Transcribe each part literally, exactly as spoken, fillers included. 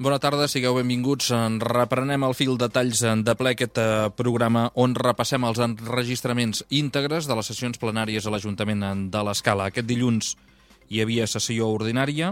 Bona tarda, sigueu benvinguts. Reprenem el fil de talls de ple aquest programa on repassem els enregistraments íntegres de les sessions plenàries a l'Ajuntament de l'Escala. Aquest dilluns hi havia sessió ordinària,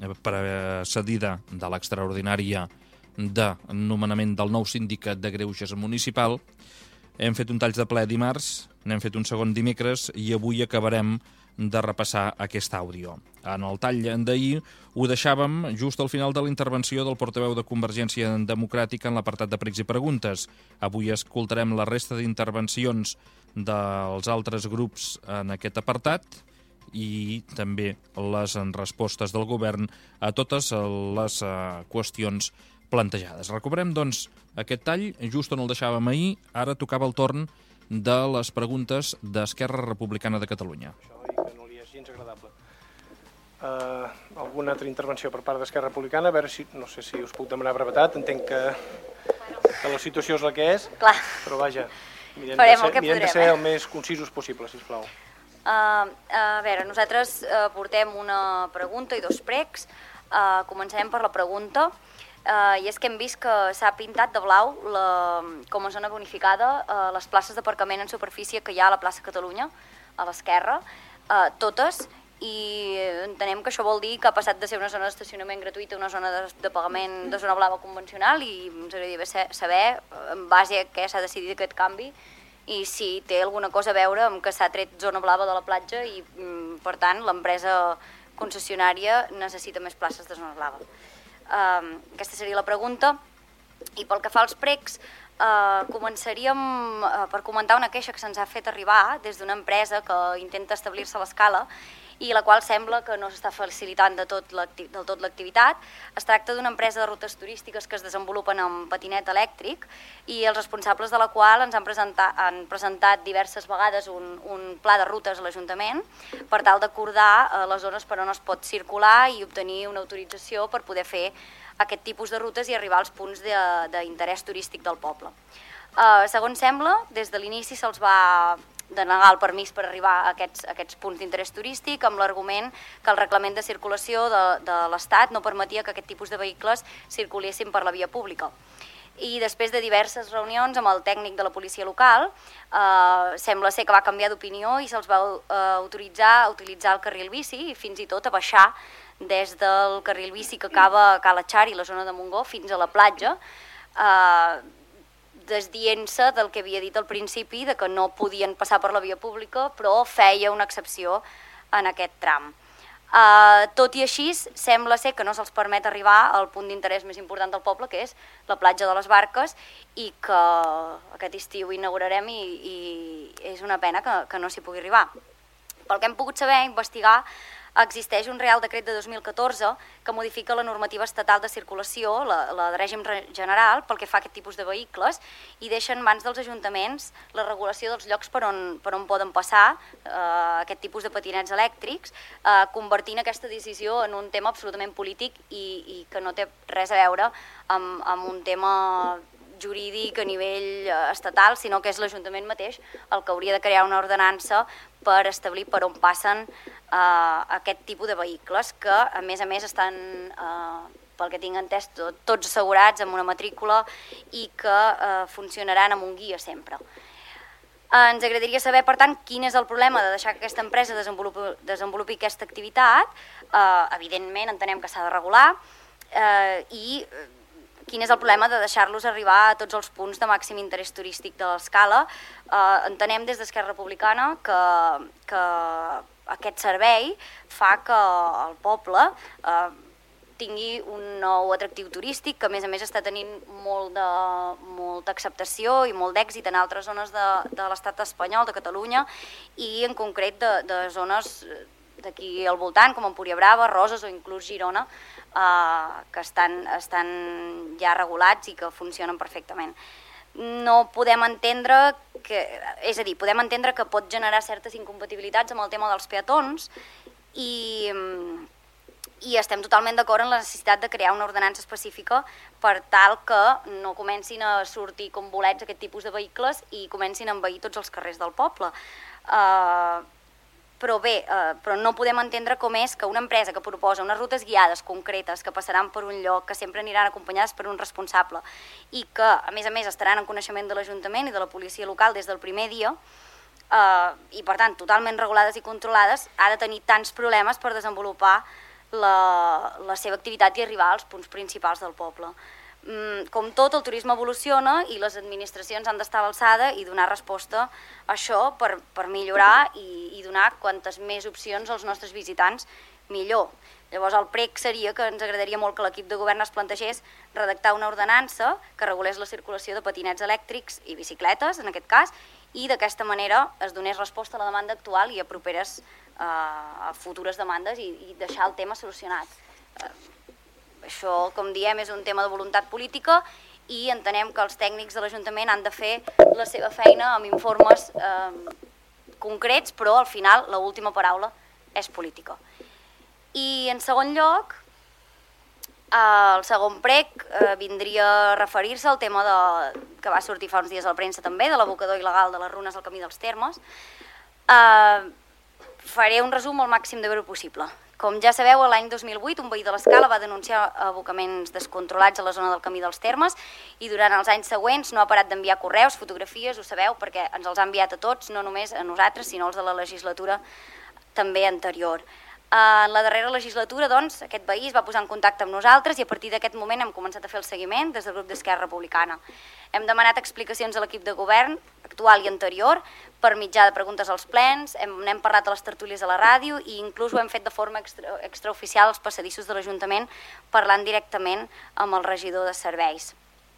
precedida de l'extraordinària de nomenament del nou síndic de Greuges municipal. Hem fet un talls de ple dimarts, n'hem fet un segon dimecres i avui acabarem de repassar aquest àudio. En el tall d'ahir ho deixàvem just al final de la intervenció del portaveu de Convergència Democràtica en l'apartat de pregs i preguntes. Avui escoltarem la resta d'intervencions dels altres grups en aquest apartat i també les respostes del govern a totes les qüestions plantejades. Recuperem, doncs, aquest tall just on el deixàvem ahir. Ara tocava el torn de les preguntes d'Esquerra Republicana de Catalunya. Gens agradable. Uh, alguna altra intervenció per part d'Esquerra Republicana? A veure si, no sé si us puc demanar brevetat, entenc que, que la situació és la que és, Clar. Però vaja, mirem, Farem de ser, el que mirem podrem, de ser eh? el més concisos possible, sisplau. Uh, a veure, nosaltres uh, portem una pregunta i dos pregs. Uh, començarem per la pregunta. Uh, I és que hem vist que s'ha pintat de blau la, com a zona bonificada uh, les places d'aparcament en superfície que hi ha a la plaça Catalunya, a l'esquerra, uh, totes, i entenem que això vol dir que ha passat de ser una zona d'estacionament gratuïta a una zona de, de pagament de zona blava convencional, i ens agradaria saber en base a què s'ha decidit aquest canvi i si té alguna cosa a veure amb que s'ha tret zona blava de la platja i, per tant, l'empresa concessionària necessita més places de zona blava. Uh, aquesta seria la pregunta. I pel que fa als pregs, uh, començaríem uh, per comentar una queixa que se'ns ha fet arribar des d'una empresa que intenta establir-se a l'Escala i la qual sembla que no s'està facilitant de tot del tot l'activitat. Es tracta d'una empresa de rutes turístiques que es desenvolupen amb patinet elèctric i els responsables de la qual ens han presentat, han presentat diverses vegades un, un pla de rutes a l'Ajuntament per tal d'acordar uh, les zones per on es pot circular i obtenir una autorització per poder fer aquest tipus de rutes i arribar als punts d'interès turístic del poble. Uh, segons sembla, des de l'inici se'ls va denegar el permís per arribar a aquests, a aquests punts d'interès turístic amb l'argument que el reglament de circulació de, de l'Estat no permetia que aquest tipus de vehicles circulessin per la via pública. I després de diverses reunions amb el tècnic de la policia local, eh, sembla ser que va canviar d'opinió i se'ls va eh, autoritzar a utilitzar el carril bici i fins i tot a baixar des del carril bici que acaba a Cala Txari, la zona de Montgó, fins a la platja, eh, desdient-se del que havia dit al principi, de que no podien passar per la via pública, però feia una excepció en aquest tram. Uh, tot i així, sembla ser que no se'ls permet arribar al punt d'interès més important del poble, que és la platja de les Barques, i que aquest estiu inaugurarem i, i és una pena que, que no s'hi pugui arribar. Pel que hem pogut saber, investigar, existeix un Real Decret de dos mil catorze que modifica la normativa estatal de circulació, la, la de règim general, pel que fa a aquest tipus de vehicles i deixa en mans dels ajuntaments la regulació dels llocs per on, per on poden passar eh, aquest tipus de patinets elèctrics, eh, convertint aquesta decisió en un tema absolutament polític i, i que no té res a veure amb, amb un tema jurídic a nivell estatal, sinó que és l'Ajuntament mateix el que hauria de crear una ordenança per establir per on passen eh, aquest tipus de vehicles que, a més a més, estan, eh, pel que tinc entès, tot, tots assegurats amb una matrícula i que eh, funcionaran amb un guia sempre. Eh, ens agradaria saber, per tant, quin és el problema de deixar que aquesta empresa desenvolupi, desenvolupi aquesta activitat. Eh, evidentment, entenem que s'ha de regular eh, i quin és el problema de deixar-los arribar a tots els punts de màxim interès turístic de l'Escala. Eh, entenem des d'Esquerra Republicana que, que aquest servei fa que el poble eh, tingui un nou atractiu turístic que a més a més està tenint molt de, molta acceptació i molt d'èxit en altres zones de, de l'estat espanyol, de Catalunya, i en concret de, de zones d'aquí al voltant, com Empúria Brava, Roses o inclús Girona, eh, que estan, estan ja regulats i que funcionen perfectament. No podem entendre que, és a dir, podem entendre que pot generar certes incompatibilitats amb el tema dels peatons i, i estem totalment d'acord en la necessitat de crear una ordenança específica per tal que no comencin a sortir com bolets aquest tipus de vehicles i comencin a envair tots els carrers del poble. Eh, Però bé, eh, però no podem entendre com és que una empresa que proposa unes rutes guiades concretes que passaran per un lloc, que sempre aniran acompanyades per un responsable i que, a més a més, estaran en coneixement de l'Ajuntament i de la policia local des del primer dia, eh, i per tant totalment regulades i controlades, ha de tenir tants problemes per desenvolupar la, la seva activitat i arribar als punts principals del poble. Com tot, el turisme evoluciona i les administracions han d'estar a l'alçada i donar resposta a això per, per millorar i, i donar quantes més opcions als nostres visitants, millor. Llavors el prec seria que ens agradaria molt que l'equip de govern es plantegés redactar una ordenança que regulés la circulació de patinets elèctrics i bicicletes, en aquest cas, i d'aquesta manera es donés resposta a la demanda actual i a properes eh, a futures demandes i, i deixar el tema solucionat. Eh, Això, com diem, és un tema de voluntat política i entenem que els tècnics de l'Ajuntament han de fer la seva feina amb informes eh, concrets, però al final l'última paraula és política. I en segon lloc, eh, el segon prec eh, vindria a referir-se al tema de, que va sortir fa uns dies a la premsa també, de l'abocador il·legal de les runes al Camí dels Termes. Eh, faré un resum el màxim de breu possible. Com ja sabeu, l'any dos mil vuit un veí de l'Escala va denunciar abocaments descontrolats a la zona del Camí dels Termes i durant els anys següents no ha parat d'enviar correus, fotografies, ho sabeu, perquè ens els ha enviat a tots, no només a nosaltres, sinó els de la legislatura també anterior. En la darrera legislatura, doncs, aquest veí es va posar en contacte amb nosaltres i a partir d'aquest moment hem començat a fer el seguiment des del grup d'Esquerra Republicana. Hem demanat explicacions a l'equip de govern actual i anterior per mitjà de preguntes als plens, hem, hem parlat a les tertúlies a la ràdio i inclús ho hem fet de forma extra, extraoficial als passadissos de l'Ajuntament parlant directament amb el regidor de serveis.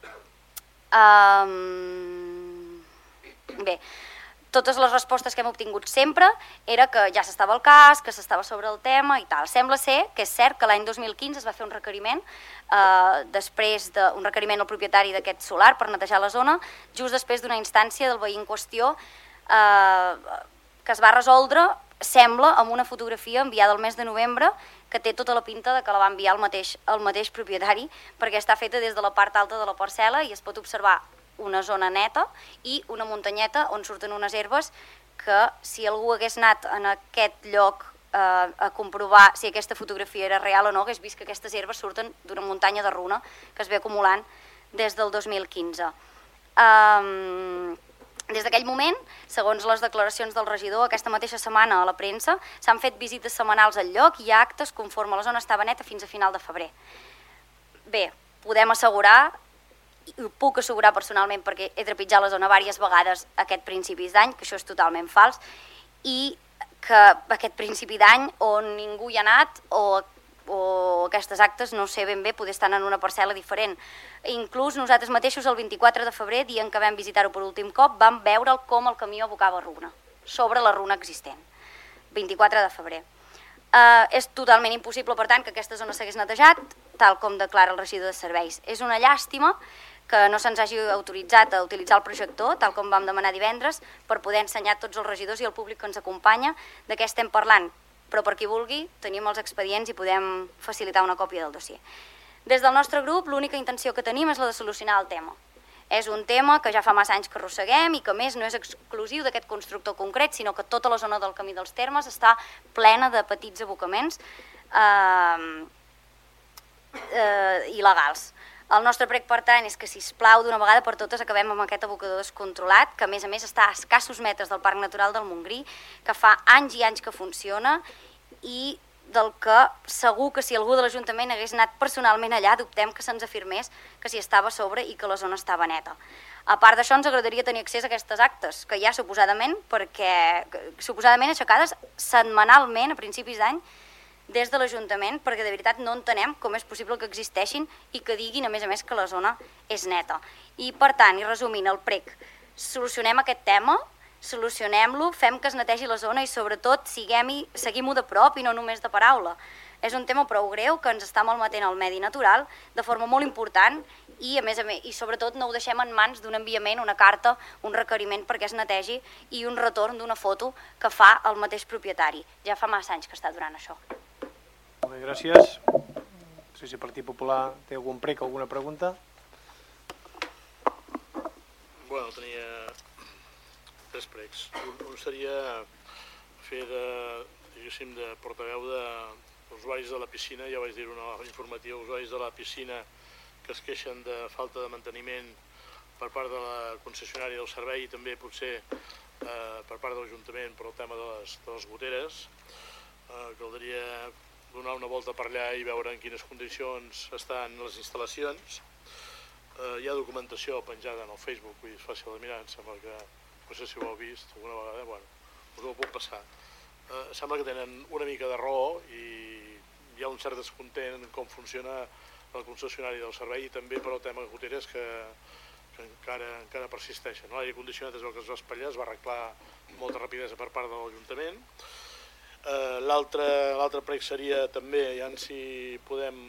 Um... Bé, totes les respostes que hem obtingut sempre era que ja s'estava al cas, que s'estava sobre el tema i tal. Sembla ser que és cert que l'any dos mil quinze es va fer un requeriment, eh, després d'un requeriment al propietari d'aquest solar per netejar la zona, just després d'una instància del veí en qüestió eh, que es va resoldre, sembla, amb una fotografia enviada el mes de novembre que té tota la pinta de que la va enviar el mateix, el mateix propietari perquè està feta des de la part alta de la parcel·la i es pot observar una zona neta i una muntanyeta on surten unes herbes que si algú hagués anat en aquest lloc eh, a comprovar si aquesta fotografia era real o no, hagués vist que aquestes herbes surten d'una muntanya de runa que es ve acumulant des del dos mil quinze. Um, des d'aquell moment, segons les declaracions del regidor, aquesta mateixa setmana a la premsa s'han fet visites setmanals al lloc i hi ha actes conforme la zona estava neta fins a final de febrer. Bé, podem assegurar, i ho puc assegurar personalment perquè he trepitjat la zona diverses vegades aquest principis d'any, que això és totalment fals, i que aquest principi d'any on ningú hi ha anat o, o aquestes actes, no sé ben bé, poder estar en una parcel·la diferent. Inclús nosaltres mateixos el vint-i-quatre de febrer, dia en què vam visitar-ho per últim cop, vam veure com el camió abocava runa, sobre la runa existent. vint-i-quatre de febrer. Uh, és totalment impossible, per tant, que aquesta zona s'hagués netejat, tal com declara el regidor de serveis. És una llàstima que no se'ns hagi autoritzat a utilitzar el projector, tal com vam demanar divendres, per poder ensenyar a tots els regidors i al públic que ens acompanya de què estem parlant. Però per qui vulgui, tenim els expedients i podem facilitar una còpia del dossier. Des del nostre grup, l'única intenció que tenim és la de solucionar el tema. És un tema que ja fa massa anys que arrosseguem i que més no és exclusiu d'aquest constructor concret, sinó que tota la zona del Camí dels Termes està plena de petits abocaments eh, eh, il·legals. El nostre prec, per tant, és que, sisplau, d'una vegada per totes acabem amb aquest abocador descontrolat, que a més a més està a escassos metres del Parc Natural del Montgrí, que fa anys i anys que funciona i del que segur que si algú de l'Ajuntament hagués anat personalment allà, dubtem que se'ns afirmés que s'hi estava a sobre i que la zona estava neta. A part d'això, ens agradaria tenir accés a aquestes actes, que hi ha suposadament, perquè, suposadament aixecades setmanalment a principis d'any, des de l'Ajuntament, perquè de veritat no entenem com és possible que existeixin i que diguin, a més a més, que la zona és neta. I, per tant, i resumint, el prec, solucionem aquest tema, solucionem-lo, fem que es netegi la zona i, sobretot, seguim-ho de prop i no només de paraula. És un tema prou greu que ens està malmetent el medi natural de forma molt important i, a més a més, i sobretot no ho deixem en mans d'un enviament, una carta, un requeriment perquè es netegi i un retorn d'una foto que fa el mateix propietari. Ja fa massa anys que està durant això. Molt bé, gràcies. No sé si el Partit Popular té algun prec o alguna pregunta. Bueno, tenia tres precs. Un, un seria fer de, diguéssim, de portaveu d'usuaris de la piscina, ja vaig dir-ho en l'informatiu, usuaris de la piscina que es queixen de falta de manteniment per part de la concessionària del servei i també potser eh, per part de l'Ajuntament per el tema de les, de les goteres. Eh, caldria donar una volta per allà i veure en quines condicions estan les instal·lacions. Eh, hi ha documentació penjada en el Facebook, vull dir, és fàcil de mirar, em sembla que, no sé si ho heu vist alguna vegada, bueno, us ho puc passar. Eh, sembla que tenen una mica de raó i hi ha un cert descontent en com funciona el concessionari del servei i també per el tema de goteres que, que encara, encara persisteixen. L'aire condicionat és el que es va espatllar, es va arreglar amb molta rapidesa per part de l'Ajuntament. Eh, L'altre prec seria també, ja si podem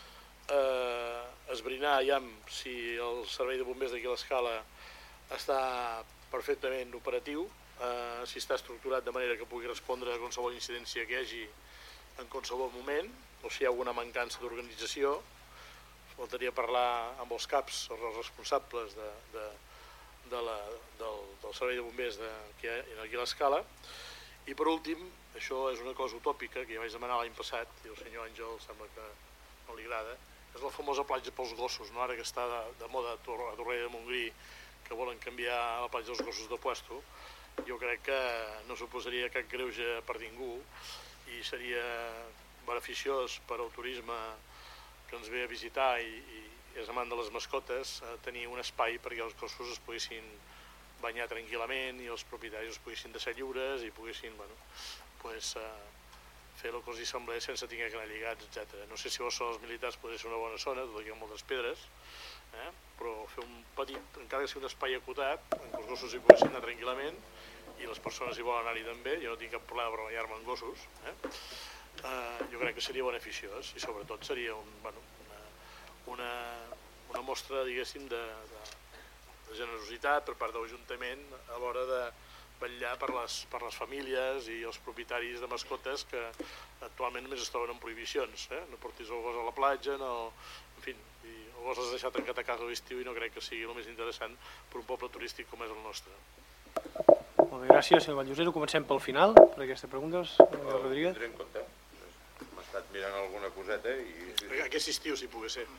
eh, esbrinar ja si el servei de bombers d'aquí a l'Escala està perfectament operatiu, eh, si està estructurat de manera que pugui respondre a qualsevol incidència que hi hagi en qualsevol moment, o si hi ha alguna mancança d'organització. Faltaria parlar amb els caps, els responsables de, de, de la, del, del servei de bombers de, que hi ha aquí a l'Escala. I per últim, això és una cosa utòpica que ja vaig demanar l'any passat i el senyor Àngel sembla que no li agrada, és la famosa platja pels gossos, no? Ara que està de, de moda a Torroella de Montgrí, que volen canviar la platja dels gossos de Puesto. Jo crec que no suposaria cap greuge per ningú i seria beneficiós per al turisme que ens ve a visitar i, i és amant de les mascotes, eh, tenir un espai perquè els gossos es poguessin banyar tranquil·lament i els propietaris es poguessin deixar lliures i poguessin bueno, pues, eh, fer el que els hi semblés sense haver d'anar lligats, etcètera. No sé si vos són els militars podria ser una bona zona, tot aquí hi ha moltes pedres, eh? Però fer un petit, encara que sigui un espai acotat, en què els gossos hi poguessin anar tranquil·lament i les persones hi volen anar-hi també, jo no tinc cap problema per banyar-me amb gossos, eh? Uh, jo crec que seria beneficiós i sobretot seria un, bueno, una, una, una mostra, diguéssim, de, de, de generositat per part de l'Ajuntament a l'hora de vetllar per les, per les famílies i els propietaris de mascotes que actualment només es troben en prohibicions, eh? No portis el gos a la platja, no, en fi, i el gos has deixat tancat a casa a l'estiu i no crec que sigui el més interessant per un poble turístic com és el nostre. Molt bé, gràcies, senyor Valllosero. Comencem pel final, per aquesta pregunta, senyor Rodríguez. Tindré en compte. M'ha estat mirant alguna coseta i... Aquest estiu, si pogués ser.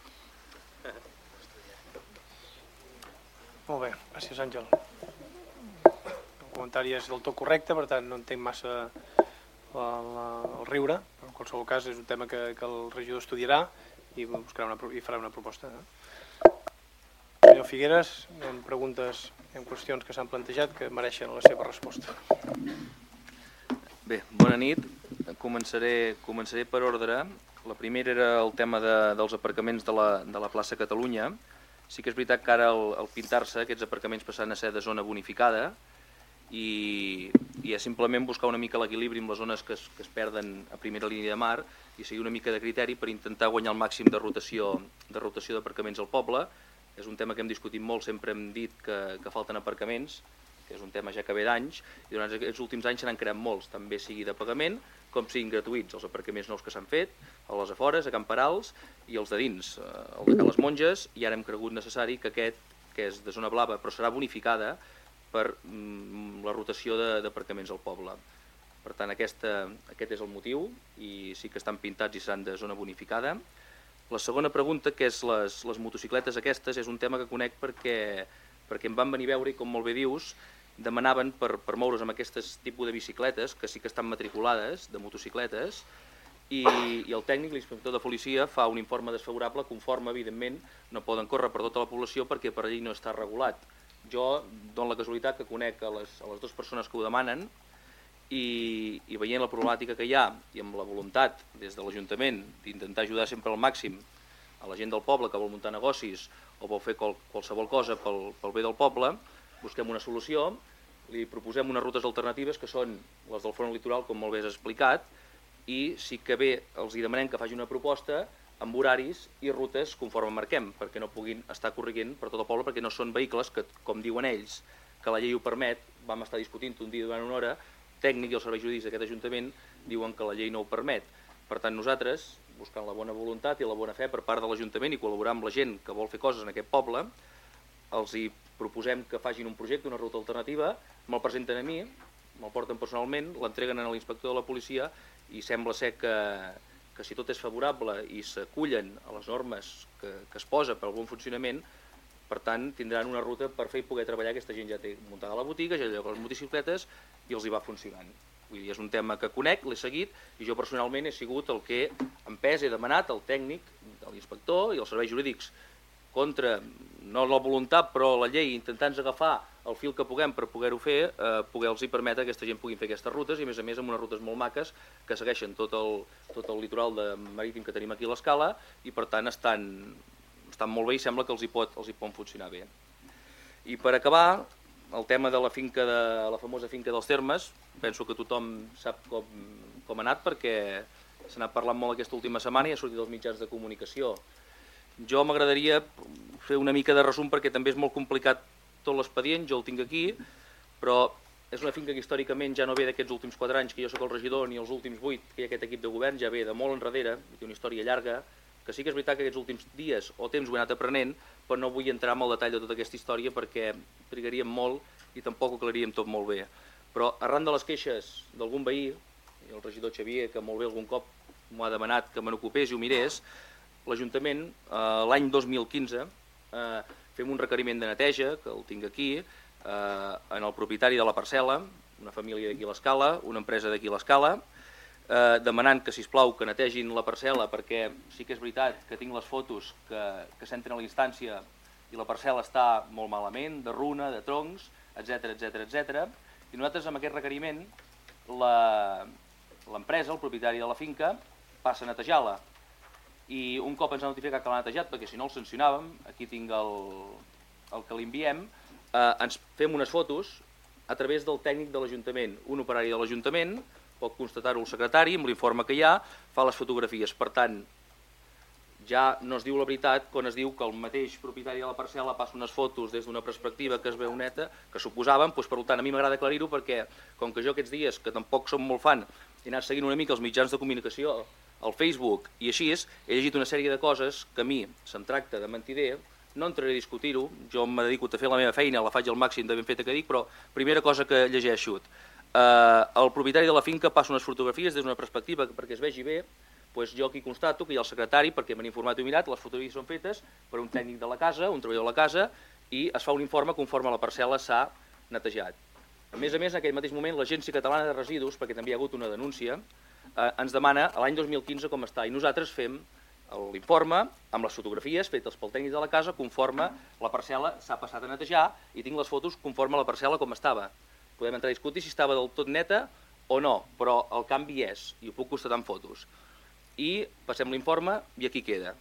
Molt bé, gràcies, Àngel. El comentari és del tot correcte, per tant no entenc massa la, la, el riure, però en qualsevol cas és un tema que, que el regidor estudiarà i, buscarà una, i farà una proposta. Senyor Figueres, hi ha preguntes, hi ha qüestions que s'han plantejat que mereixen la seva resposta. Bé, bona nit. Començaré, començaré per ordre. La primera era el tema de, dels aparcaments de la, de la plaça Catalunya. Sí que és veritat que ara al, al pintar-se aquests aparcaments passaran a ser de zona bonificada i, i és simplement buscar una mica l'equilibri amb les zones que es, que es perden a primera línia de mar i seguir una mica de criteri per intentar guanyar el màxim de rotació de rotació d'aparcaments al poble. És un tema que hem discutit molt, sempre hem dit que, que falten aparcaments, que és un tema ja que ve d'anys, i durant aquests últims anys se n'han creat molts, també sigui de pagament com siguin gratuïts, els aparcaments nous que s'han fet, a les afores, a Can Perals i els de dins, el de Can les Monges, i ara hem cregut necessari que aquest, que és de zona blava, però serà bonificada per mm, la rotació d'aparcaments al poble. Per tant, aquesta, aquest és el motiu, i sí que estan pintats i seran de zona bonificada. La segona pregunta, que és les, les motocicletes aquestes, és un tema que conec perquè, perquè em van venir a veure i, com molt bé dius, demanaven per, per moure's amb aquest tipus de bicicletes, que sí que estan matriculades, de motocicletes, i, i el tècnic, l'inspector de policia, fa un informe desfavorable conforme, evidentment, no poden córrer per tota la població perquè per allí no està regulat. Jo dono la casualitat que conec a les, a les dues persones que ho demanen i, i veient la problemàtica que hi ha i amb la voluntat des de l'Ajuntament d'intentar ajudar sempre al màxim a la gent del poble que vol muntar negocis o vol fer qual, qualsevol cosa pel, pel bé del poble, busquem una solució, li proposem unes rutes alternatives que són les del front litoral, com molt bé has explicat, i sí que bé els hi demanem que faci una proposta amb horaris i rutes conforme marquem, perquè no puguin estar corrent per tot el poble, perquè no són vehicles que, com diuen ells, que la llei ho permet, vam estar discutint un dia durant una hora, tècnic i els serveis jurídics d'aquest Ajuntament diuen que la llei no ho permet. Per tant, nosaltres, buscant la bona voluntat i la bona fe per part de l'Ajuntament i col·laborar amb la gent que vol fer coses en aquest poble, els hi proposem que facin un projecte, una ruta alternativa, me'l presenten a mi, me'l porten personalment, l'entreguen a l'inspector de la policia i sembla ser que, que si tot és favorable i s'acullen a les normes que, que es posa per al bon funcionament, per tant, tindran una ruta per fer i poder treballar. Aquesta gent ja té muntada la botiga, ja lloga les motocicletes i els hi va funcionant. Vull dir, és un tema que conec, l'he seguit i jo personalment he sigut el que en pes he demanat al tècnic, de l'inspector i els serveis jurídics contra, no la voluntat, però la llei, intentant agafar el fil que puguem per poder-ho fer, eh, poder-los permetre que aquesta gent puguin fer aquestes rutes i a més a més amb unes rutes molt maques que segueixen tot el, tot el litoral de marítim que tenim aquí a l'Escala i per tant estan, estan molt bé i sembla que els hi pot, els hi pot funcionar bé. I per acabar, el tema de la finca de la famosa finca dels Termes, penso que tothom sap com, com ha anat perquè se n'ha parlat molt aquesta última setmana i ha sortit als mitjans de comunicació. Jo m'agradaria fer una mica de resum perquè també és molt complicat tot l'expedient, jo el tinc aquí, però és una finca que històricament ja no ve d'aquests últims quatre anys que jo sóc el regidor ni els últims vuit que hi ha aquest equip de govern, ja ve de molt enrere, té una història llarga, que sí que és veritat que aquests últims dies o temps ho he anat aprenent, però no vull entrar en el detall de tota aquesta història perquè trigaríem molt i tampoc ho aclaríem tot molt bé. Però arran de les queixes d'algun veí, el regidor Xavier, que molt bé algun cop m'ho ha demanat que me n'ocupés i ho mirés, l'Ajuntament eh, l'any dos mil quinze eh, fem un requeriment de neteja, que el tinc aquí, eh, en el propietari de la parcel·la, una família d'aquí a l'Escala, una empresa d'aquí a l'Escala, eh, demanant que, sisplau, que netegin la parcel·la perquè sí que és veritat que tinc les fotos que, que s'entren a la instància i la parcel·la està molt malament, de runa, de troncs, etcètera, etcètera, etcètera. I nosaltres amb aquest requeriment, l'empresa, el propietari de la finca, passa a netejar-la. I un cop ens ha notificat que l'ha netejat, perquè si no el sancionàvem, aquí tinc el, el que li enviem, eh, ens fem unes fotos a través del tècnic de l'Ajuntament. Un operari de l'Ajuntament, pot constatar-ho el secretari, amb l'informe que hi ha, fa les fotografies. Per tant, ja no es diu la veritat quan es diu que el mateix propietari de la parcel·la passa unes fotos des d'una perspectiva que es veu neta, que suposaven, doncs, per tant, a mi m'agrada aclarir-ho perquè, com que jo aquests dies, que tampoc som molt fan, he anat seguint una mica els mitjans de comunicació, al Facebook i així, he llegit una sèrie de coses que a mi se'm tracta de mentider, no entraré a discutir-ho, jo me dedico a fer la meva feina, la faig al màxim de ben feta que dic, però primera cosa que llegeixo, eh, el propietari de la finca passa unes fotografies des d'una perspectiva perquè es vegi bé, doncs jo aquí constato que hi ha el secretari, perquè m'han informat i mirat, les fotografies són fetes per un tècnic de la casa, un treballador de la casa, i es fa un informe conforme la parcel·la s'ha netejat. A més a més, en aquell mateix moment, l'Agència Catalana de Residus, perquè també hi ha hagut una denúncia, eh, ens demana l'any dos mil quinze com està, i nosaltres fem l'informe amb les fotografies fetes pel tècnic de la casa conforme la parcel·la s'ha passat a netejar i tinc les fotos conforme la parcel·la com estava. Podem entrar a discutir si estava del tot neta o no, però el canvi és, i ho puc constatar en fotos. I passem l'informe i aquí queda.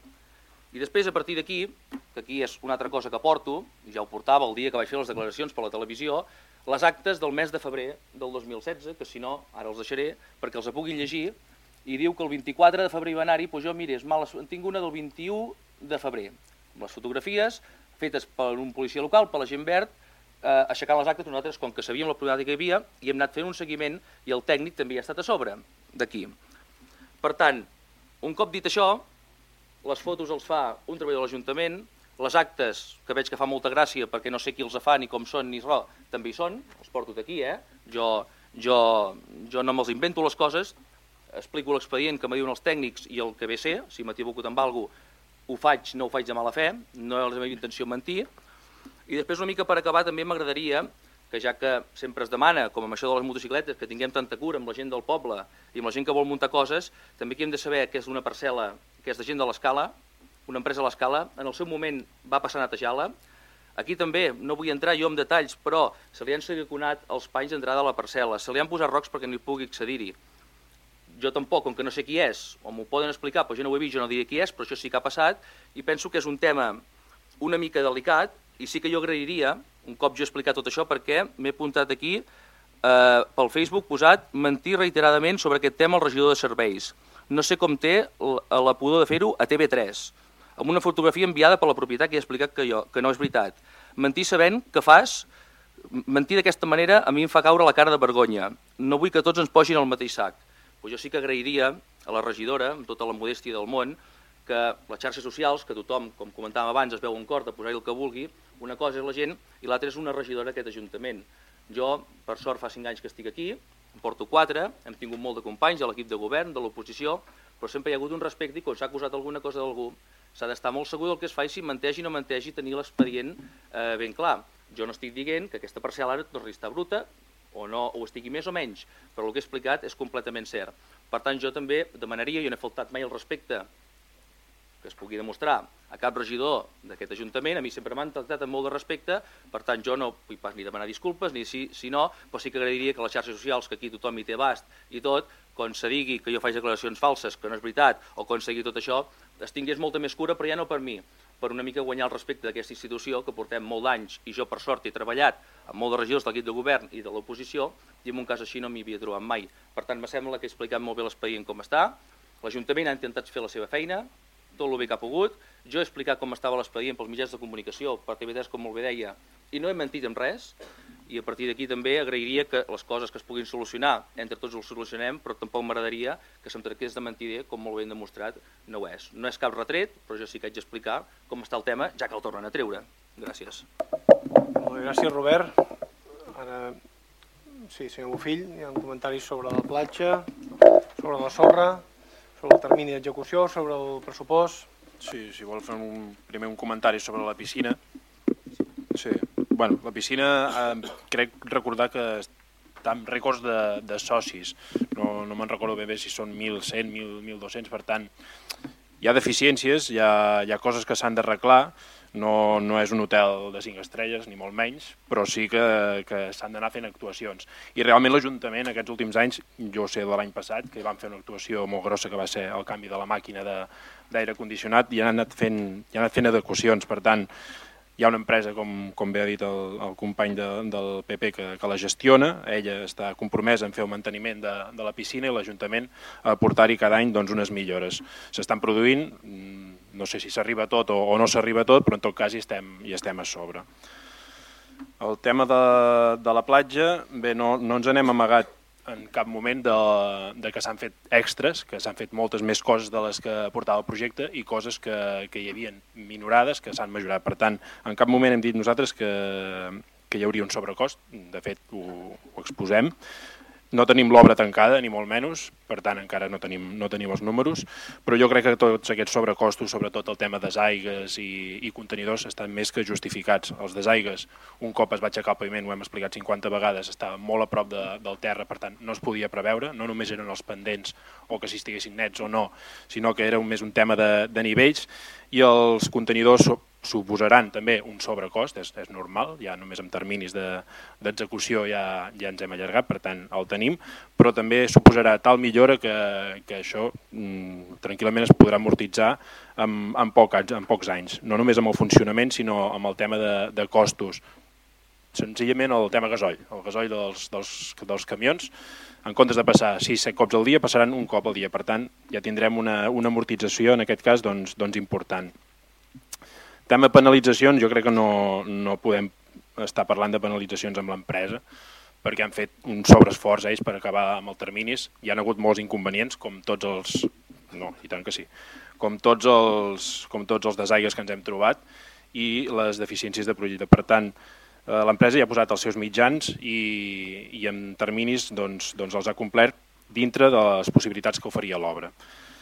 I després, a partir d'aquí, que aquí és una altra cosa que porto, i ja ho portava el dia que vaig fer les declaracions per la televisió, les actes del mes de febrer del dos mil setze, que si no, ara els deixaré, perquè els puguin llegir, i diu que el vint-i-quatre de febrer hi va anar-hi, doncs jo, mire, en tinc una del vint-i-u de febrer, amb les fotografies fetes per un policia local, per la gent verd, eh, aixecant les actes, nosaltres, com que sabíem la problemàtica que hi havia, i hem anat fent un seguiment, i el tècnic també hi ha estat a sobre, d'aquí. Per tant, un cop dit això, les fotos els fa un treballador de l'Ajuntament, les actes, que veig que fa molta gràcia perquè no sé qui els fa ni com són ni res, també hi són, els porto d'aquí, eh? Jo, jo, jo no me'ls invento les coses, explico l'expedient que me diuen els tècnics i el que ve ser, si m'he equivocat amb alguna cosa, ho faig, no ho faig de mala fe, no és la meva intenció mentir. I després una mica per acabar també m'agradaria, que ja que sempre es demana, com amb això de les motocicletes, que tinguem tanta cura amb la gent del poble i amb la gent que vol muntar coses, també aquí hem de saber que és una parcel·la, que és de gent de l'Escala, una empresa a l'Escala, en el seu moment va passar a netejar-la. Aquí també, no vull entrar jo en detalls, però se li han siliconat els panys d'entrada a la parcel·la, se li han posat rocs perquè no hi pugui accedir-hi. Jo tampoc, com que no sé qui és, o m'ho poden explicar, però jo no ho he vist, jo no diré qui és, però això sí que ha passat, i penso que és un tema una mica delicat, i sí que jo agrairia, un cop jo he explicat tot això, perquè m'he apuntat aquí, eh, pel Facebook, posat mentir reiteradament sobre aquest tema al regidor de serveis. No sé com té la pudor de fer-ho a T V tres, amb una fotografia enviada per la propietat que he explicat que, jo, que no és veritat. Mentir sabent que fas, mentir d'aquesta manera a mi em fa caure la cara de vergonya. No vull que tots ens posin al mateix sac. Pues jo sí que agrairia a la regidora, amb tota la modèstia del món, que les xarxes socials, que tothom, com comentàvem abans, es veu en cor de posar-hi el que vulgui, una cosa és la gent i l'altra és una regidora d'aquest Ajuntament. Jo, per sort, fa cinc anys que estic aquí, em porto quatre, hem tingut molt de companys a l'equip de govern, de l'oposició, però sempre hi ha hagut un respecte i quan s'ha acusat alguna cosa d'algú s'ha d'estar molt segur del que es fa i si menteix i no menteix i tenir l'expedient eh, ben clar. Jo no estic dient que aquesta parcel·la ara torni a estar bruta o no ho estigui més o menys, però el que he explicat és completament cert. Per tant, jo també demanaria, jo no he faltat mai el respecte que es pugui demostrar a cap regidor d'aquest Ajuntament, a mi sempre m'han tractat amb molt de respecte, per tant jo no vull pas ni demanar disculpes ni si, si no, però sí que agrairia que les xarxes socials, que aquí tothom hi té abast i tot, quan se digui que jo faig declaracions falses, que no és veritat, o quan se digui tot això, es tingués molta més cura, però ja no per mi, per una mica guanyar el respecte d'aquesta institució, que portem molt d'anys, i jo per sort he treballat amb molts de regidors de l'equip de govern i de l'oposició, i en un cas així no m'hi havia trobat mai. Per tant, me sembla que he explicat molt bé l'expedient com està, l'Ajuntament ha intentat fer la seva feina, tot el bé que ha pogut, jo he explicat com estava l'expedient pels mitjans de comunicació, per T V tres, com molt bé deia, i no he mentit en res, i a partir d'aquí també agrairia que les coses que es puguin solucionar, entre tots ho solucionem, però tampoc m'agradaria que se'm tractés de mentider, com molt ben demostrat, no ho és. No és cap retret, però jo sí que haig d'explicar com està el tema, ja que el tornen a treure. Gràcies. Molt bé, gràcies, Robert. Ara, sí, senyor Bofill, hi ha un comentari sobre la platja, sobre la sorra, sobre el termini d'execució, sobre el pressupost. Sí, si vol fer un, primer un comentari sobre la piscina. Sí, bueno, la piscina eh, crec recordar que està amb rècords de, de socis. No, no me'n recordo ben bé si són mil cent, mil dos-cents, per tant, hi ha deficiències, hi ha, hi ha coses que s'han d'arreglar. No, no és un hotel de cinc estrelles, ni molt menys, però sí que, que s'han d'anar fent actuacions. I realment l'Ajuntament aquests últims anys, jo sé de l'any passat, que van fer una actuació molt grossa que va ser el canvi de la màquina d'aire condicionat i han anat fent, i han anat fent adequacions. Per tant, hi ha una empresa, com, com bé ha dit el, el company de, del P P, que, que la gestiona, ella està compromesa en fer el manteniment de, de la piscina i l'Ajuntament a aportar-hi cada any doncs, unes millores. S'estan produint, no sé si s'arriba a tot o, o no s'arriba a tot, però en tot cas hi estem, hi estem a sobre. El tema de, de la platja, bé, no, no ens n'hem amagat en cap moment de, de que s'han fet extras, que s'han fet moltes més coses de les que portava el projecte i coses que, que hi havien minorades que s'han majorat. Per tant, en cap moment hem dit nosaltres que, que hi hauria un sobrecost, de fet ho, ho exposem. No tenim l'obra tancada, ni molt menys, per tant encara no tenim, no tenim els números, però jo crec que tots aquests sobrecostos, sobretot el tema desaigues i, i contenidors, estan més que justificats. Els desaigues, un cop es va aixecar el paviment, ho hem explicat cinquanta vegades, estava molt a prop de, del terra, per tant no es podia preveure, no només eren els pendents o que si estiguessin nets o no, sinó que era més un tema de, de nivells, i els contenidors suposaran també un sobrecost, és, és normal, ja només en terminis d'execució de, ja, ja ens hem allargat, per tant el tenim, però també suposarà tal millora que, que això mm, tranquil·lament es podrà amortitzar en, en, poc, en pocs anys, no només amb el funcionament sinó amb el tema de, de costos. Senzillament el tema gasoll, el gasoll dels, dels, dels camions, en comptes de passar sis set cops al dia, passaran un cop al dia, per tant ja tindrem una, una amortització en aquest cas doncs, doncs important. Tema de penalitzacions, jo crec que no, no podem estar parlant de penalitzacions amb l'empresa, perquè han fet un sobreesforç ells per acabar amb els terminis. Hi ha hagut molts inconvenients, com tots els... No, i tant que sí. Com tots els, com tots els desaigues que ens hem trobat i les deficiències de projecte. Per tant, l'empresa ja ha posat els seus mitjans i, i en terminis doncs, doncs els ha complert dintre de les possibilitats que oferia l'obra.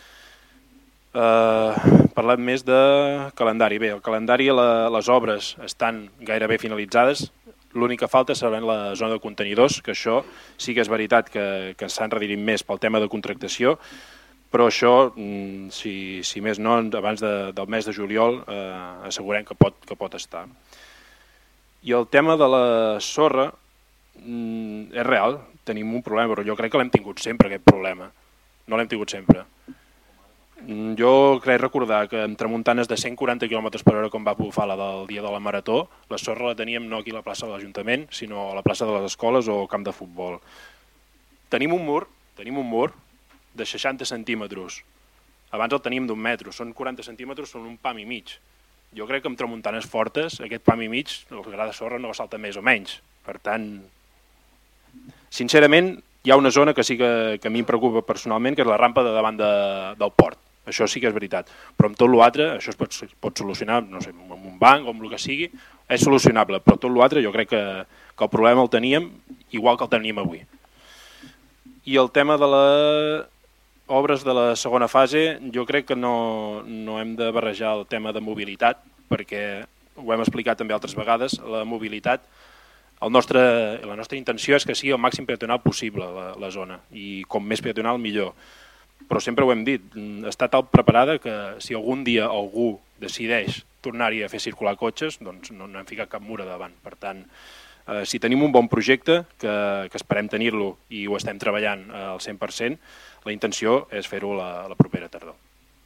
Uh, parlat més de calendari. Bé, el calendari, la, les obres estan gairebé finalitzades, l'única falta serà en la zona de contenidors, que això sí que és veritat que, que s'han redirigit més pel tema de contractació, però això, si, si més no, abans de, del mes de juliol eh, assegurem que pot, que pot estar. I el tema de la sorra mm, és real, tenim un problema, però jo crec que l'hem tingut sempre, aquest problema. No l'hem tingut sempre. Jo crec recordar que en tramuntanes de cent quaranta quilòmetres per hora com va bufar la del dia de la Marató, la sorra la teníem no aquí a la plaça de l'Ajuntament, sinó a la plaça de les escoles o al camp de futbol. Tenim un mur, tenim un mur de seixanta centímetres. Abans el teníem d'un metro, són quaranta centímetres, són un pam i mig. Jo crec que amb tramuntanes fortes, aquest pam i mig, el gra de sorra no salta més o menys. Per tant, sincerament, hi ha una zona que sí que, que a mi em preocupa personalment, que és la rampa de davant de, del port. Això sí que és veritat, però amb tot l'altre això es pot, pot solucionar, no sé, amb un banc o amb el que sigui, és solucionable, però tot l'altre jo crec que, que el problema el teníem igual que el teníem avui. I el tema de les obres de la segona fase, jo crec que no, no hem de barrejar el tema de mobilitat, perquè ho hem explicat també altres vegades, la mobilitat, el nostre, la nostra intenció és que sigui el màxim peatonal possible la, la zona, i com més peatonal millor. Però sempre ho hem dit, està tal preparada que si algun dia algú decideix tornar-hi a fer circular cotxes, doncs no, no hem ficat cap mur a davant. Per tant, eh, si tenim un bon projecte, que, que esperem tenir-lo i ho estem treballant al cent per cent, la intenció és fer-ho la, la propera tardor.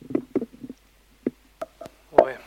Molt bé.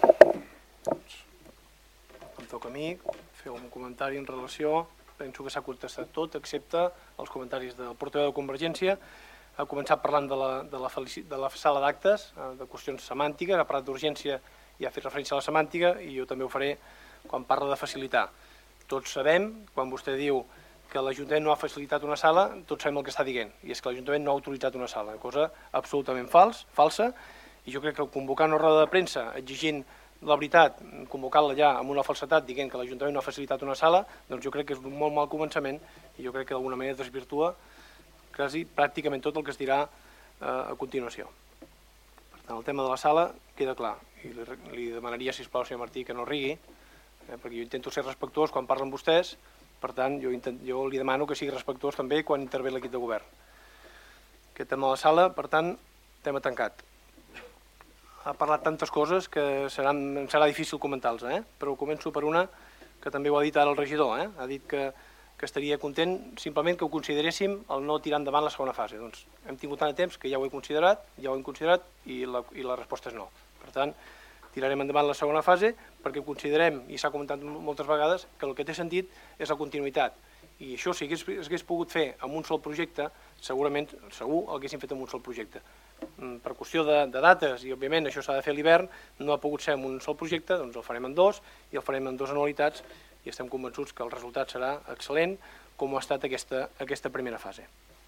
Em toca a mi fer un comentari en relació, penso que s'ha contestat tot, excepte els comentaris del portaveu de Convergència. Ha començat parlant de la, de la, de la sala d'actes, de qüestions semàntiques, ha parlat d'urgència i ha fet referència a la semàntica, i jo també ho faré quan parla de facilitar. Tots sabem, quan vostè diu que l'Ajuntament no ha facilitat una sala, tots sabem el que està dient, i és que l'Ajuntament no ha autoritzat una sala, cosa absolutament fals, falsa, i jo crec que convocar una roda de premsa exigint la veritat, convocar-la ja amb una falsetat dient que l'Ajuntament no ha facilitat una sala, doncs jo crec que és un molt mal començament i jo crec que d'alguna manera desvirtua quasi pràcticament tot el que es dirà eh, a continuació. Per tant, el tema de la sala queda clar, i li, li demanaria, sisplau, senyor Martí, que no rigui, eh, perquè jo intento ser respectuós quan parlen vostès, per tant, jo, intent, jo li demano que sigui respectuós també quan intervé l'equip de govern. Aquest tema de la sala, per tant, tema tancat. Ha parlat tantes coses que seran, serà difícil comentar-los, eh? Però començo per una que també ho ha dit ara el regidor, eh? Ha dit que, que estaria content simplement que ho consideréssim el no tirar endavant la segona fase. Doncs hem tingut tant de temps que ja ho he considerat, ja ho hem considerat i la, i la resposta és no. Per tant, tirarem endavant la segona fase perquè considerem, i s'ha comentat moltes vegades, que el que té sentit és la continuïtat. I això, si hagués, hagués pogut fer amb un sol projecte, segurament, segur, el haguéssim fet amb un sol projecte. Per qüestió de, de dates, i òbviament això s'ha de fer a l'hivern, no ha pogut ser amb un sol projecte, doncs el farem en dos, i el farem en dues anualitats, i estem convençuts que el resultat serà excel·lent, com ha estat aquesta, aquesta primera fase.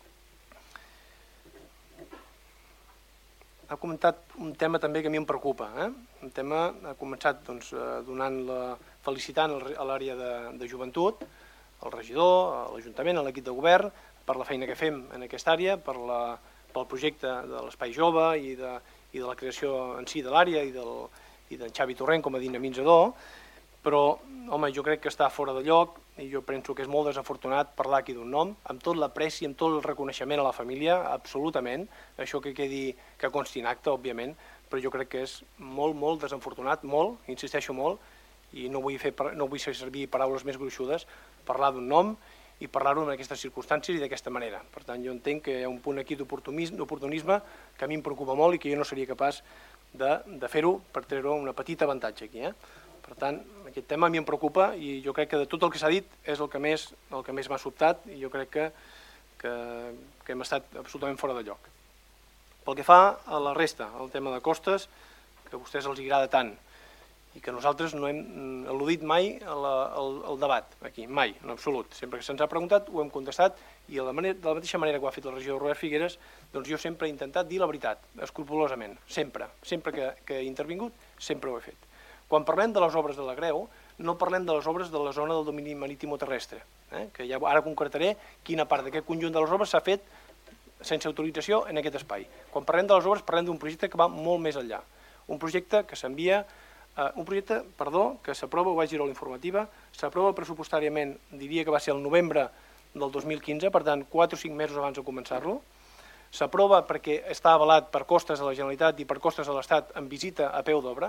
Ha comentat un tema també que a mi em preocupa. Eh? Un tema, ha començat doncs, donant la, felicitant a l'àrea de, de joventut, al regidor, a l'Ajuntament, a l'equip de govern, per la feina que fem en aquesta àrea, per la, pel projecte de l'Espai Jove i de, i de la creació en si de l'àrea i, del, i d'en Xavi Torrent com a dinamitzador, però home, jo crec que està fora de lloc i jo penso que és molt desafortunat parlar aquí d'un nom, amb tot l'apreci, amb tot el reconeixement a la família, absolutament, això que quedi, que consti en acte, òbviament, però jo crec que és molt, molt desafortunat, molt, insisteixo molt, i no vull fer, no vull fer servir paraules més gruixudes, parlar d'un nom i parlar-ho en aquestes circumstàncies i d'aquesta manera. Per tant, jo entenc que hi ha un punt aquí d'oportunisme que a mi em preocupa molt i que jo no seria capaç de, de fer-ho per treure un petit avantatge aquí. Eh? Per tant, aquest tema a mi em preocupa i jo crec que de tot el que s'ha dit és el que més, el que més m'ha sobtat i jo crec que, que, que hem estat absolutament fora de lloc. Pel que fa a la resta, el tema de costes, que a vostès els agrada tant, i que nosaltres no hem al·ludit mai al debat, aquí, mai, en absolut. Sempre que se'ns ha preguntat ho hem contestat i de la, manera, de la mateixa manera que ho ha fet el regidor Robert Figueres, doncs jo sempre he intentat dir la veritat, escrupolosament, sempre. Sempre que, que he intervingut, sempre ho he fet. Quan parlem de les obres de la Creu, no parlem de les obres de la zona del domini marítimo-terrestre, eh? Que ja ara concretaré quina part d'aquest conjunt de les obres s'ha fet sense autorització en aquest espai. Quan parlem de les obres parlem d'un projecte que va molt més enllà. Un projecte que s'envia Uh, un projecte, perdó, que s'aprova, ho vaig dir a l'informativa, s'aprova pressupostàriament, diria que va ser el novembre del dos mil quinze, per tant, quatre o cinc mesos abans de començar-lo. S'aprova perquè està avalat per costes de la Generalitat i per costes de l'Estat en visita a peu d'obra.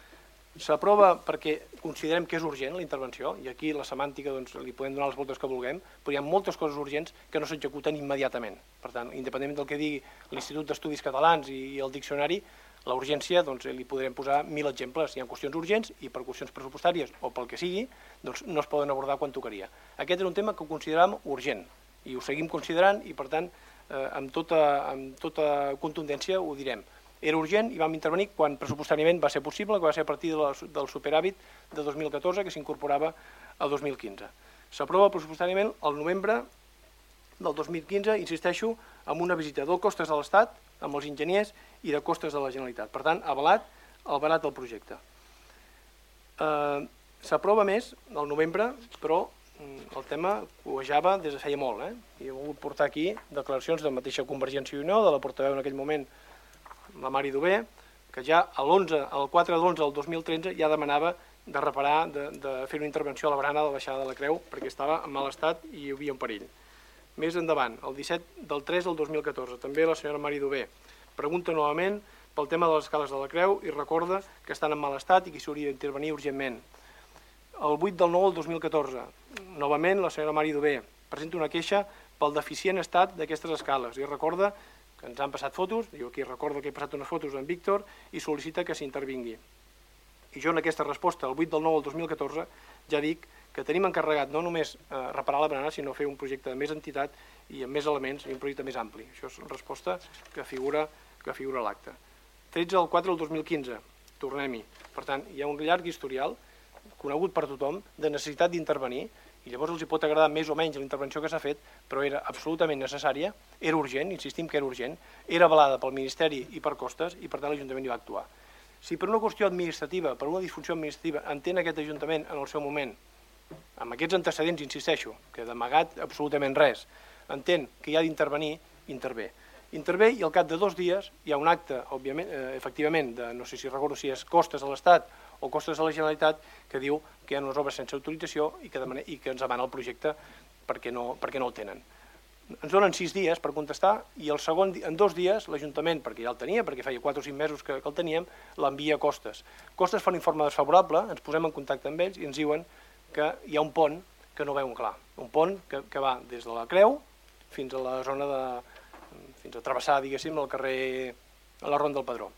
S'aprova perquè considerem que és urgent la intervenció, i aquí la semàntica doncs, li podem donar les voltes que vulguem, però hi ha moltes coses urgents que no s'executen immediatament. Per tant, independentment del que digui l'Institut d'Estudis Catalans i el diccionari, la urgència, doncs, li podrem posar mil exemples. Hi ha qüestions urgents i per qüestions pressupostàries o pel que sigui, doncs, no es poden abordar quan tocaria. Aquest era un tema que ho consideràvem urgent i ho seguim considerant i, per tant, eh, amb, tota, amb tota contundència ho direm. Era urgent i vam intervenir quan pressupostàriament va ser possible, que va ser a partir de la, del superàvit de dos mil catorze que s'incorporava al dos mil quinze. S'aprova pressupostàriament el novembre del dos mil quinze, insisteixo, amb una visita del costes de l'Estat, amb els enginyers i de costes de la Generalitat. Per tant, avalat, avalat el projecte. Eh, S'aprova més al novembre, però el tema cuejava des de feia molt, eh? I he volgut portar aquí declaracions de la mateixa Convergència i Unió, de la portaveu en aquell moment, la Mari Dubé, que ja el quatre de l'onze del dos mil tretze ja demanava de reparar, de, de fer una intervenció a la barana de la baixada de la Creu, perquè estava en mal estat i hi havia un perill. Més endavant, el disset del tres del dos mil catorze, també la senyora Mari Dubé pregunta novament pel tema de les escales de la Creu i recorda que estan en mal estat i que s'hauria d'intervenir urgentment. El vuit del nou del dos mil catorze, novament la senyora Mari Dubé presenta una queixa pel deficient estat d'aquestes escales i recorda que ens han passat fotos, diu aquí recorda que he passat unes fotos amb Víctor i sol·licita que s'intervingui. I jo en aquesta resposta, el vuit del nou del dos mil catorze, ja dic que tenim encarregat no només reparar la barana, sinó fer un projecte de més entitat i amb més elements i un projecte més ampli. Això és una resposta que figura, que figura a l'acte. tretze del quatre del dos mil quinze, tornem-hi. Per tant, hi ha un llarg historial conegut per tothom de necessitat d'intervenir i llavors els hi pot agradar més o menys la intervenció que s'ha fet, però era absolutament necessària, era urgent, insistim que era urgent, era avalada pel Ministeri i per Costes i per tant l'Ajuntament hi va actuar. Si per una qüestió administrativa, per una disfunció administrativa, entén aquest Ajuntament en el seu moment, amb aquests antecedents, insisteixo, que d'amagat absolutament res, entén que hi ha d'intervenir, intervé. Intervé i al cap de dos dies hi ha un acte, òbviament, eh, efectivament, de, no sé si recordo si és Costes a l'Estat o Costes a la Generalitat, que diu que hi ha unes obres sense autorització i que, demana, i que ens demana el projecte perquè no, perquè no el tenen. Ens donen sis dies per contestar i el segon, en dos dies l'Ajuntament, perquè ja el tenia, perquè feia quatre o cinc mesos que, que el teníem, l'envia a Costes. Costes fa un informe desfavorable, ens posem en contacte amb ells i ens diuen que hi ha un pont que no veuen clar. Un pont que, que va des de la Creu fins a la zona de... fins a travessar, diguéssim, el carrer, a la Ronda del Pedró.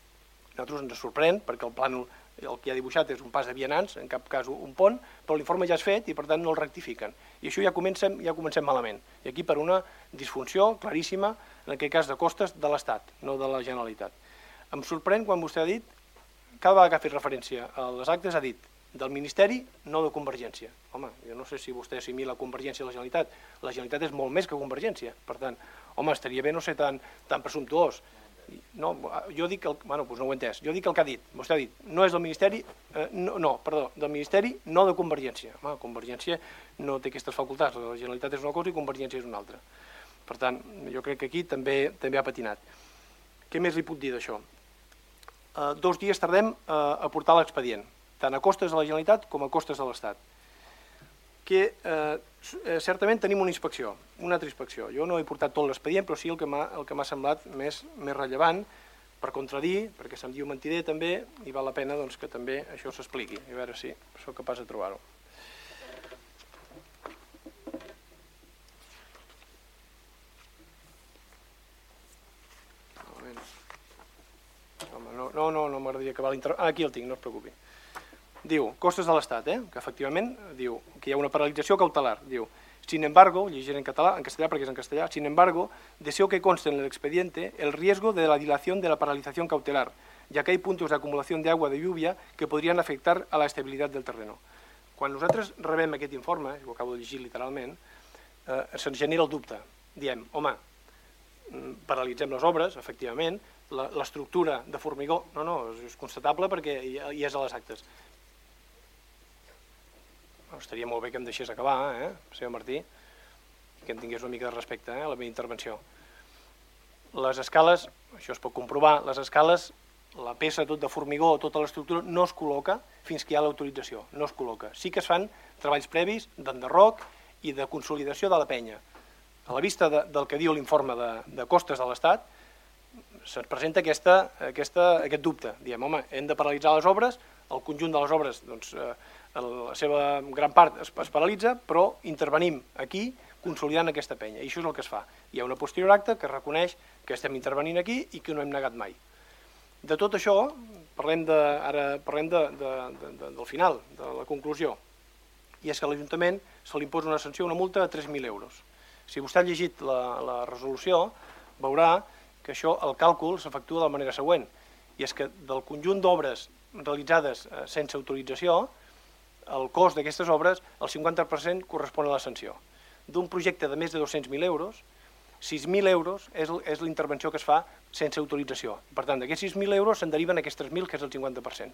A nosaltres ens sorprèn perquè el plànol, el que hi ha dibuixat és un pas de vianants, en cap cas un pont, però l'informe ja és fet i per tant no el rectifiquen. I això ja comencem, ja comencem malament. I aquí per una disfunció claríssima, en aquest cas de Costes, de l'Estat, no de la Generalitat. Em sorprèn quan vostè ha dit, cada vegada que ha fet referència a les actes, ha dit del Ministeri, no de Convergència. Home, jo no sé si vostè assimila Convergència a la Generalitat. La Generalitat és molt més que Convergència. Per tant, home, estaria bé no ser tan, tan presumptuós. No, jo dic, el, bueno, doncs no ho he entès, jo dic el que ha dit, vostè ha dit, no és del Ministeri, eh, no, no, perdó, del Ministeri, no de Convergència. Home, Convergència no té aquestes facultats, la Generalitat és una cosa i Convergència és una altra. Per tant, jo crec que aquí també també ha patinat. Què més li puc dir d'això? Eh, dos dies tardem eh, a portar l'expedient, tant a costes de la Generalitat com a costes de l'Estat. Que eh, certament tenim una inspecció, una altra inspecció. Jo no he portat tot l'expedient, però sí el que m'ha semblat més, més rellevant per contradir, perquè se'm diu mentider també, i val la pena doncs, que també això s'expliqui, a veure si sóc capaç de trobar-ho. No, no, no, no m'agradaria acabar l'intervenció. Ah, aquí el tinc, no es preocupi. Diu, costes de l'Estat, eh? Que efectivament diu que hi ha una paralització cautelar. Diu, sin embargo, llegiré en català, en castellà perquè és en castellà, sin embargo, deseo que conste en el expediente el riesgo de la dilación de la paralización cautelar, ya que hay puntos de acumulación de agua de lluvia que podrien afectar a la estabilitat del terreno. Quan nosaltres rebem aquest informe, ho acabo de llegir literalment, eh, se'ns genera el dubte. Diem, home, paralitzem les obres, efectivament, l'estructura de formigó, no, no, és constatable perquè hi és a les actes. Estaria molt bé que em deixés acabar, eh, senyor Martí, que em tingués una mica de respecte a la meva intervenció. Les escales, això es pot comprovar, les escales, la peça tot de formigó, tota l'estructura, no es col·loca fins que hi ha l'autorització, no es col·loca. Sí que es fan treballs previs d'enderroc i de consolidació de la penya. A la vista de, del que diu l'informe de, de costes de l'Estat, se'ns presenta aquesta, aquesta, aquest dubte. Diem, home, hem de paralitzar les obres, el conjunt de les obres, doncs, eh, la seva gran part es, es paralitza, però intervenim aquí consolidant aquesta penya, i això és el que es fa. Hi ha una posterior acte que reconeix que estem intervenint aquí i que no hem negat mai. De tot això, parlem, de, ara, parlem de, de, de, de, del final, de la conclusió, i és que a l'Ajuntament se li imposa una sanció, una multa de tres mil euros. Si vostè ha llegit la, la resolució, veurà que això, el càlcul s'efectua de la manera següent, i és que del conjunt d'obres realitzades eh, sense autorització, el cost d'aquestes obres, el cinquanta per cent correspon a la sanció. D'un projecte de més de dos-cents mil euros, sis mil euros és, és la intervenció que es fa sense autorització. Per tant, d'aquests sis mil euros se'n deriven aquests tres mil, que és el cinquanta per cent.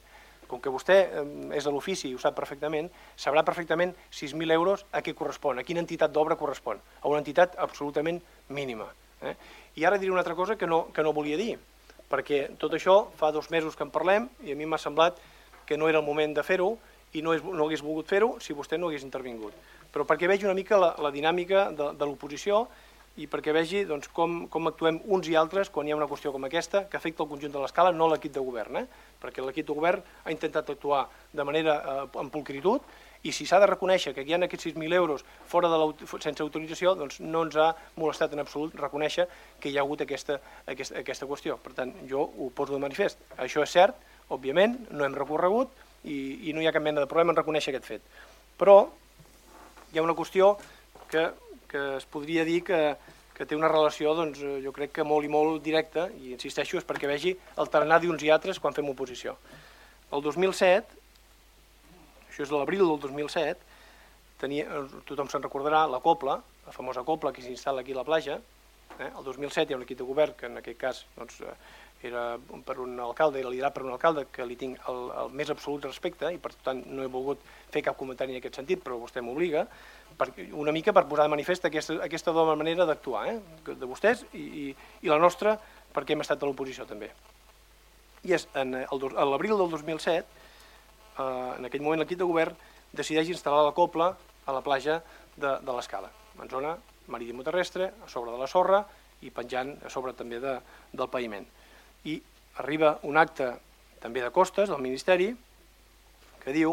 com que vostè és a l'ofici i ho sap perfectament, sabrà perfectament sis mil euros a què correspon, a quina entitat d'obra correspon, a una entitat absolutament mínima. I ara diré una altra cosa que no volia dir, perquè tot això fa dos mesos que en parlem i a mi m'ha semblat que no era el moment de fer-ho i no hagués volgut fer-ho si vostè no hagués intervingut. Però perquè vegi una mica la dinàmica de l'oposició i perquè vegi com actuem uns i altres quan hi ha una qüestió com aquesta que afecta el conjunt de l'escala, no l'equip de govern, perquè l'equip de govern ha intentat actuar de manera amb pulcritud i si s'ha de reconèixer que hi ha aquests sis mil euros sense autorització, doncs no ens ha molestat en absolut reconèixer que hi ha hagut aquesta qüestió. Per tant, jo ho poso de manifest. Això és cert, òbviament, no hem recorregut i no hi ha cap mena de problema en reconèixer aquest fet. Però hi ha una qüestió que es podria dir que té una relació, jo crec que molt i molt directa, i insisteixo, és perquè vegi el tarannà d'uns i altres quan fem oposició. El dos mil set, això és l'abril del dos mil set, tothom se'n recordarà, la Copla, la famosa Copla que s'instal·la aquí a la platja, el dos mil set hi ha un equip de govern que en aquest cas era per un alcalde, era liderat per un alcalde que li tinc el més absolut respecte i per tant no he volgut fer cap comentari en aquest sentit, però vostè m'obliga, una mica per posar de manifest aquesta doble manera d'actuar, de vostès i la nostra, perquè hem estat a l'oposició també. I és a l'abril del dos mil set, en aquell moment l'equip de govern decideix instal·lar la Copla a la platja de l'Escala, en zona marítim-terrestre, a sobre de la sorra i penjant a sobre també del paviment. I arriba un acte també de costes del Ministeri que diu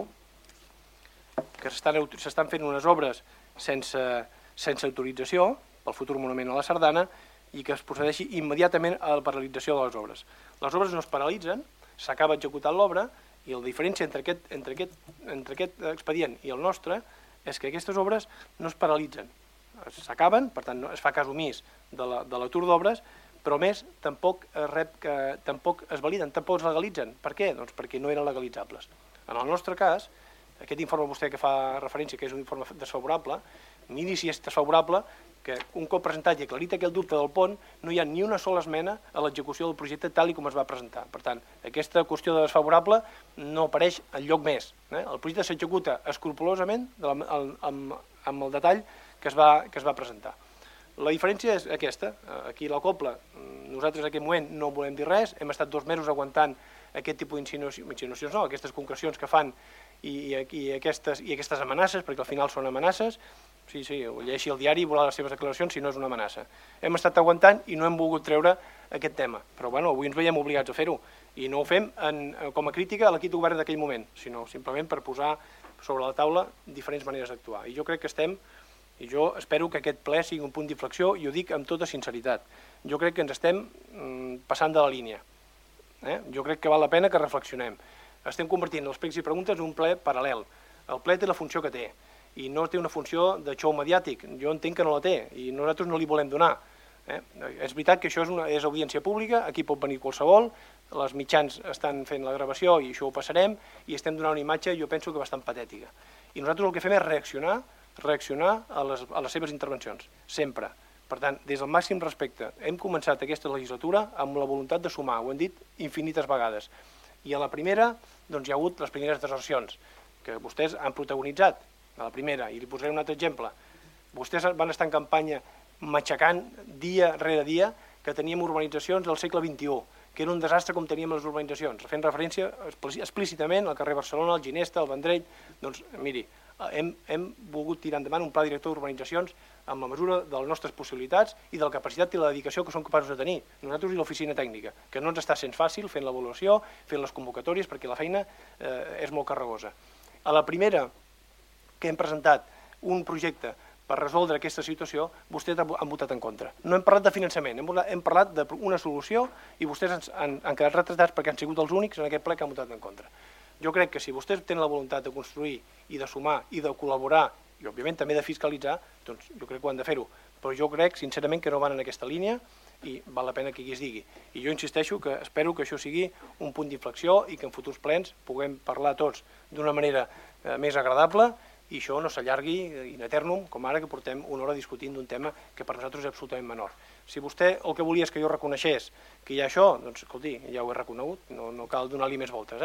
que s'estan fent unes obres sense autorització pel futur monument a la Sardana i que es procedeixi immediatament a la paralització de les obres. Les obres no es paralitzen, s'acaba executant l'obra i la diferència entre aquest expedient i el nostre és que aquestes obres no es paralitzen. S'acaben, per tant es fa cas omís de l'atur d'obres, però més tampoc es validen, tampoc es legalitzen. Per què? Doncs perquè no eren legalitzables. En el nostre cas, aquest informe vostè que fa referència que és un informe desfavorable, miri si és desfavorable que un cop presentat i aclarit aquell dubte del pont no hi ha ni una sola esmena a l'execució del projecte tal com es va presentar. Per tant, aquesta qüestió de desfavorable no apareix enlloc més. El projecte s'executa escrupolosament amb el detall que es va presentar. La diferència és aquesta. Aquí a la Copla, nosaltres en aquest moment no volem dir res, hem estat dos mesos aguantant aquest tipus d'insinuacions, no, aquestes concrecions que fan i aquestes amenaces, perquè al final són amenaces. Sí, sí, ho llegeixi al diari i veurà les seves declaracions si no és una amenaça. Hem estat aguantant i no hem volgut treure aquest tema, però avui ens veiem obligats a fer-ho i no ho fem com a crítica a l'equip de govern d'aquell moment, sinó simplement per posar sobre la taula diferents maneres d'actuar. I jo crec que estem, i jo espero que aquest ple sigui un punt d'inflexió i ho dic amb tota sinceritat. Jo crec que ens estem passant de la línia. Jo crec que val la pena que reflexionem. Estem convertint els pregs i preguntes en un ple paral·lel. El ple té la funció que té i no té una funció de xou mediàtic. Jo entenc que no la té i nosaltres no li volem donar. És veritat que això és audiència pública, aquí pot venir qualsevol, els mitjans estan fent la gravació i això ho passarem i estem donant una imatge, jo penso que bastant patètica. I nosaltres el que fem és reaccionar reaccionar a les seves intervencions, sempre. Per tant, des del màxim respecte, hem començat aquesta legislatura amb la voluntat de sumar, ho hem dit infinites vegades. I a la primera, doncs hi ha hagut les primeres desercions, que vostès han protagonitzat, a la primera, i li posaré un altre exemple. Vostès van estar en campanya matxacant dia rere dia que teníem urbanitzacions del segle vint-i-u, que era un desastre com teníem les urbanitzacions, fent referència explícitament al carrer Barcelona, al Ginesta, al Vendrell. Doncs miri, hem volgut tirar endavant un pla director d'urbanitzacions amb la mesura de les nostres possibilitats i de la capacitat i la dedicació que som capaços de tenir, nosaltres i l'oficina tècnica, que no ens està sent fàcil fent l'avaluació, fent les convocatòries, perquè la feina és molt carregosa. A la primera que hem presentat un projecte per resoldre aquesta situació, vostès han votat en contra. No hem parlat de finançament, hem parlat d'una solució i vostès han quedat retratats perquè han sigut els únics en aquest ple que han votat en contra. Jo crec que si vostès tenen la voluntat de construir i de sumar i de col·laborar i òbviament també de fiscalitzar, doncs jo crec que ho han de fer-ho. Però jo crec sincerament que no van en aquesta línia i val la pena que aquí es digui. I jo insisteixo que espero que això sigui un punt d'inflexió i que en futurs plens puguem parlar tots d'una manera més agradable i això no s'allargui in eternum, com ara que portem una hora discutint d'un tema que per nosaltres és absolutament menor. Si vostè el que volia és que jo reconeixés que hi ha això, doncs escolti, ja ho he reconegut, no cal donar-li més voltes, eh?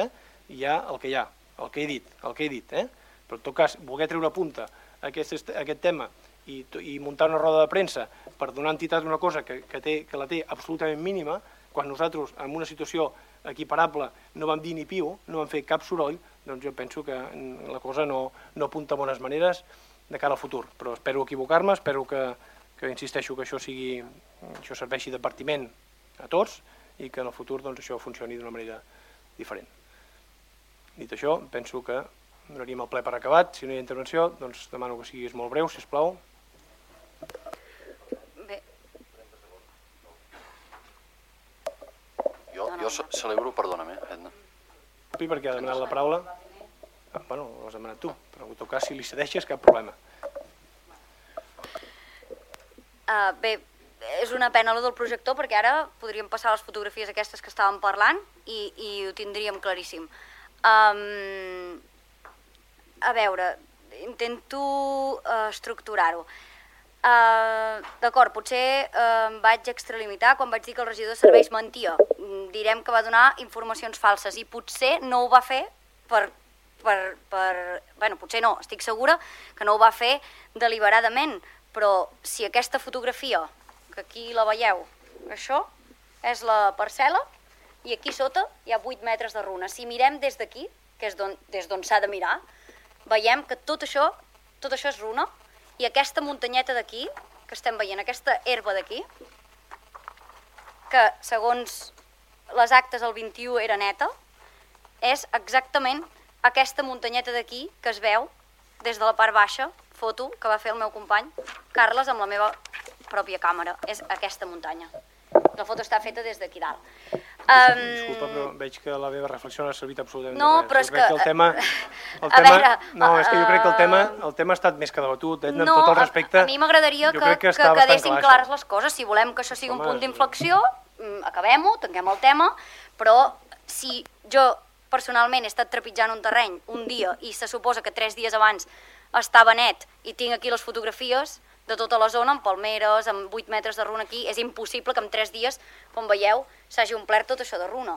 hi ha el que hi ha, el que he dit, el que he dit, eh? Però en tot cas, voler treure punta a aquest, a aquest tema i, i muntar una roda de premsa per donar entitat a una cosa que, que, té, que la té absolutament mínima, quan nosaltres en una situació equiparable no vam dir ni piu, no vam fer cap soroll, doncs jo penso que la cosa no, no apunta a bones maneres de cara al futur. Però espero equivocar-me, espero que, que insisteixo que això sigui, això serveixi d'advertiment a tots i que en el futur doncs, això funcioni d'una manera diferent. Dit això, penso que donaríem el ple per acabat. Si no hi ha intervenció, doncs demano que siguis molt breu, sisplau. Bé. Jo, jo celebro, perdona-me, Edna. Sí, perquè ha demanat la paraula. Ah, bueno, l'has demanat tu, però en tot cas, si li cedeixes, cap problema. Uh, bé, és una pena allò del projector, perquè ara podríem passar les fotografies aquestes que estàvem parlant i, i ho tindríem claríssim. Um, a veure, intento uh, estructurar-ho. Uh, D'acord, potser uh, em vaig extralimitar quan vaig dir que el regidor de serveis mentia. Direm que va donar informacions falses i potser no ho va fer per... per, per bueno, potser no, estic segura que no ho va fer deliberadament, però si aquesta fotografia, que aquí la veieu, això és la parcel·la, i aquí sota hi ha vuit metres de runa. Si mirem des d'aquí, que és des d'on s'ha de mirar, veiem que tot això, tot això és runa, i aquesta muntanyeta d'aquí, que estem veient, aquesta herba d'aquí, que segons les actes el vint-i-u era neta, és exactament aquesta muntanyeta d'aquí que es veu des de la part baixa, foto que va fer el meu company Carles amb la meva pròpia càmera. És aquesta muntanya. La foto està feta des d'aquí dalt. Um... Disculpa, però veig que la meva reflexió no ha servit absolutament no, de res. però és jo crec que... que el tema... El a tema... veure... No, és que jo crec que el tema, el tema ha estat més que debatut, eh? No, amb tot el respecte... a mi m'agradaria que, que, que quedessin clar, clares això. les coses. Si volem que això sigui Home, un punt sí. d'inflexió, acabem-ho, tanquem el tema, però si jo personalment he estat trepitjant un terreny un dia i se suposa que tres dies abans estava net i tinc aquí les fotografies de tota la zona, amb palmeres, amb vuit metres de runa aquí, és impossible que en tres dies, com veieu, s'hagi omplert tot això de runa.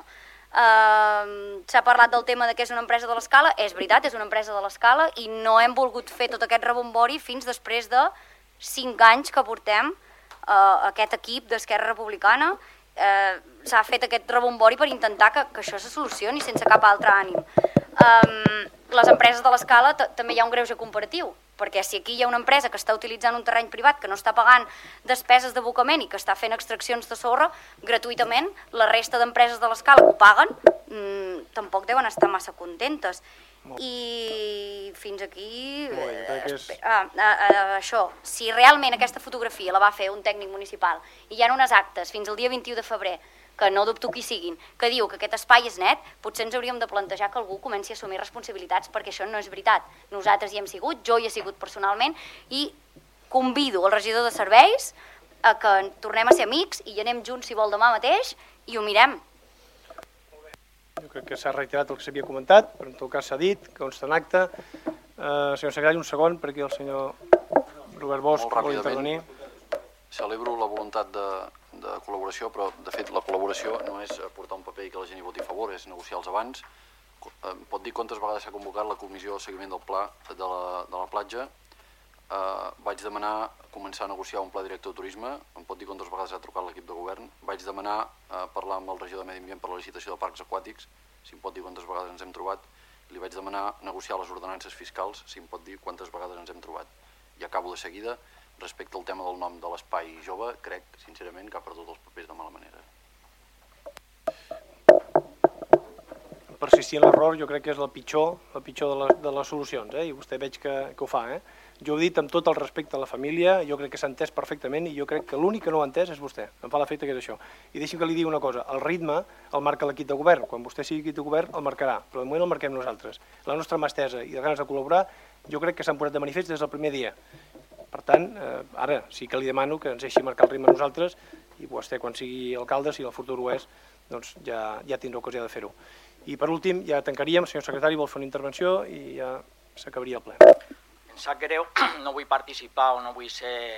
Uh, S'ha parlat del tema de que és una empresa de l'Escala, és veritat, és una empresa de l'Escala i no hem volgut fer tot aquest rebombori fins després de cinc anys que portem uh, aquest equip d'Esquerra Republicana. Uh, S'ha fet aquest rebombori per intentar que, que això se solucioni sense cap altre ànim. Um, les empreses de l'Escala també hi ha un greuge comparatiu, perquè si aquí hi ha una empresa que està utilitzant un terreny privat, que no està pagant despeses d'abocament i que està fent extraccions de sorra gratuïtament, la resta d'empreses de l'Escala que ho paguen mmm, tampoc deuen estar massa contentes. I fins aquí... Molt bé, crec que és... Ah, ah, ah, això, si realment aquesta fotografia la va fer un tècnic municipal i hi ha unes actes fins al dia vint-i-u de febrer, que no dubto qui siguin, que diu que aquest espai és net, potser ens hauríem de plantejar que algú comenci a assumir responsabilitats, perquè això no és veritat. Nosaltres hi hem sigut, jo hi he sigut personalment, i convido el regidor de serveis a que tornem a ser amics i hi anem junts, si vol, demà mateix, i ho mirem. Jo crec que s'ha reiterat el que s'havia comentat, però en tot cas s'ha dit, consta en acte. Uh, senyor Sagrall, un segon, perquè el senyor Robert Bosch vol intervenir. Celebro la voluntat de, de col·laboració, però de fet la col·laboració no és portar un paper i que la gent hi voti a favor, és negociar-los abans. Em pot dir quantes vegades s'ha convocat la comissió de seguiment del pla de la, de la platja. Uh, vaig demanar començar a negociar un pla director de turisme, em pot dir quantes vegades ha trucat l'equip de govern. Vaig demanar uh, parlar amb el regidor de Medi Ambient per la licitació de parcs aquàtics, si em pot dir quantes vegades ens hem trobat. Li vaig demanar negociar les ordenances fiscals, si em pot dir quantes vegades ens hem trobat. I acabo de seguida. Respecte al tema del nom de l'espai jove, crec, sincerament, que ha perdut els papers de mala manera. Persistir en l'error jo crec que és la pitjor, la pitjor de, les, de les solucions, eh? I vostè veig que, que ho fa. Eh? Jo ho he dit amb tot el respecte a la família, jo crec que s'ha entès perfectament i jo crec que l'únic que no ho ha entès és vostè. Em fa l'efecte que és això. I deixi'm que li digui una cosa, el ritme el marca l'equip de govern, quan vostè sigui equip de govern el marcarà, però de moment el marquem nosaltres. La nostra mà estesa i de ganes de col·laborar jo crec que s'han posat de manifest des del primer dia. Per tant, eh, ara sí que li demano que ens deixi marcar el ritme a nosaltres i vostè, quan sigui alcalde, si el futur ho és, doncs ja, ja tindrà ocasió de fer-ho. I per últim, ja tancaríem, el senyor secretari vol fer una intervenció i ja s'acabaria el ple. Em sap greu, no vull participar o no vull ser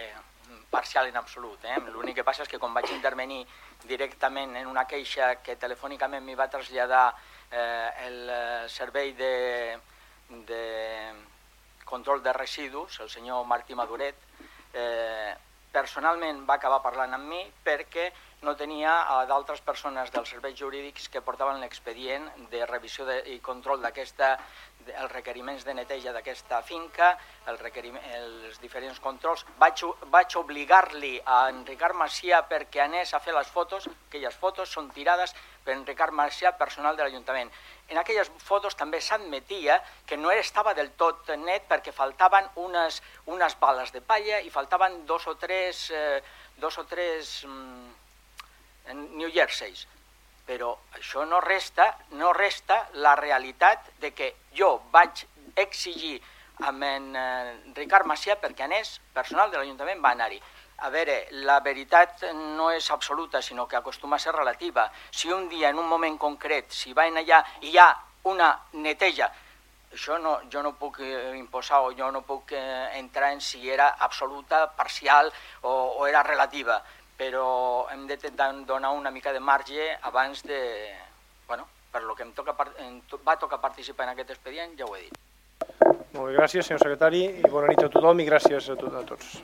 parcial en absolut. Eh? L'únic que passa és que quan vaig intervenir directament en una queixa que telefònicament m'hi va traslladar eh, el servei de, de control de residus, el senyor Martí Maduret, eh, personalment va acabar parlant amb mi perquè no tenia d'altres persones dels serveis jurídics que portaven l'expedient de revisió de, i control d'aquesta, els requeriments de neteja d'aquesta finca, el els diferents controls. Vaig, vaig obligar-li a en Ricard Macià perquè anés a fer les fotos, aquelles fotos són tirades per en Ricard Macià, personal de l'Ajuntament. En aquelles fotos també s'admetia que no estava del tot net perquè faltaven unes, unes bales de palla i faltaven dos o tres, eh, dos o tres mm, New Jerseys. Però això no resta, no resta la realitat de que jo vaig exigir amb en eh, Ricard Macià perquè anés, personal de l'Ajuntament va anar-hi. A veure, la veritat no és absoluta, sinó que acostuma a ser relativa. Si un dia, en un moment concret, si van allà i hi ha una neteja, això no, jo no puc imposar o jo no puc entrar en si era absoluta, parcial o, o era relativa, però hem de donar una mica de marge abans de... Bueno, per lo que em, toca, em va tocar participar en aquest expedient, ja ho he dit. Molt bé, gràcies, senyor secretari, i bona nit a tothom i gràcies a, to a tots.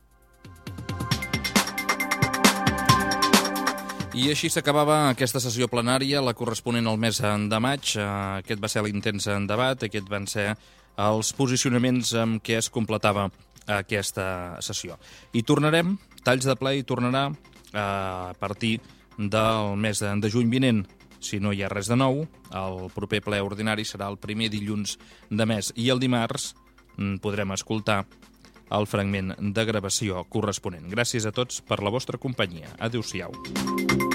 I així s'acabava aquesta sessió plenària, la corresponent al mes de maig. Aquest va ser l'intens debat, aquest van ser els posicionaments amb què es completava aquesta sessió. I tornarem, talls de ple, i tornarà a partir del mes de juny vinent. Si no hi ha res de nou, el proper ple ordinari serà el primer dilluns de mes i el dimarts podrem escoltar el fragment de gravació corresponent. Gràcies a tots per la vostra companyia. Adéu-siau.